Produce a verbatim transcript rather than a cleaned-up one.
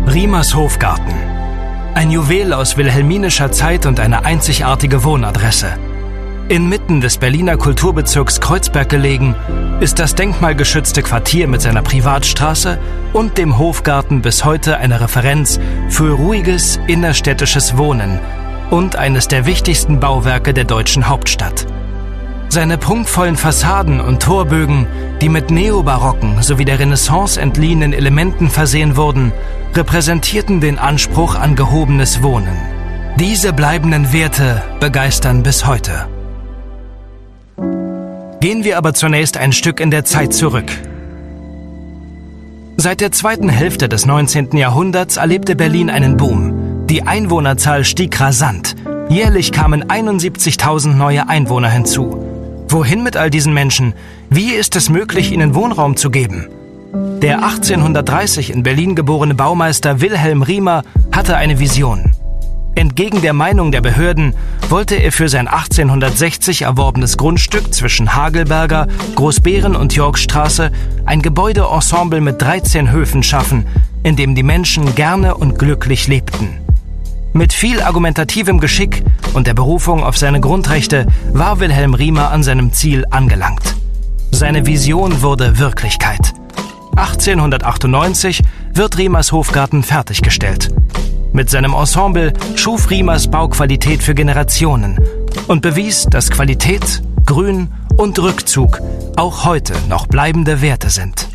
Riemers Hofgarten. Ein Juwel aus wilhelminischer Zeit und eine einzigartige Wohnadresse. Inmitten des Berliner Kulturbezirks Kreuzberg gelegen, ist das denkmalgeschützte Quartier mit seiner Privatstraße und dem Hofgarten bis heute eine Referenz für ruhiges innerstädtisches Wohnen und eines der wichtigsten Bauwerke der deutschen Hauptstadt. Seine prunkvollen Fassaden und Torbögen, die mit neobarocken sowie der Renaissance entliehenen Elementen versehen wurden, repräsentierten den Anspruch an gehobenes Wohnen. Diese bleibenden Werte begeistern bis heute. Gehen wir aber zunächst ein Stück in der Zeit zurück. Seit der zweiten Hälfte des neunzehnten Jahrhunderts erlebte Berlin einen Boom. Die Einwohnerzahl stieg rasant. Jährlich kamen einundsiebzigtausend neue Einwohner hinzu. Wohin mit all diesen Menschen? Wie ist es möglich, ihnen Wohnraum zu geben? Der achtzehnhundertdreißig in Berlin geborene Baumeister Wilhelm Riemer hatte eine Vision. Entgegen der Meinung der Behörden wollte er für sein achtzehnhundertsechzig erworbenes Grundstück zwischen Hagelberger, Großbeeren und Yorkstraße ein Gebäudeensemble mit dreizehn Höfen schaffen, in dem die Menschen gerne und glücklich lebten. Mit viel argumentativem Geschick und der Berufung auf seine Grundrechte war Wilhelm Riemer an seinem Ziel angelangt. Seine Vision wurde Wirklichkeit. achtzehnhundertachtundneunzig wird Riemers Hofgarten fertiggestellt. Mit seinem Ensemble schuf Riemers Bauqualität für Generationen und bewies, dass Qualität, Grün und Rückzug auch heute noch bleibende Werte sind.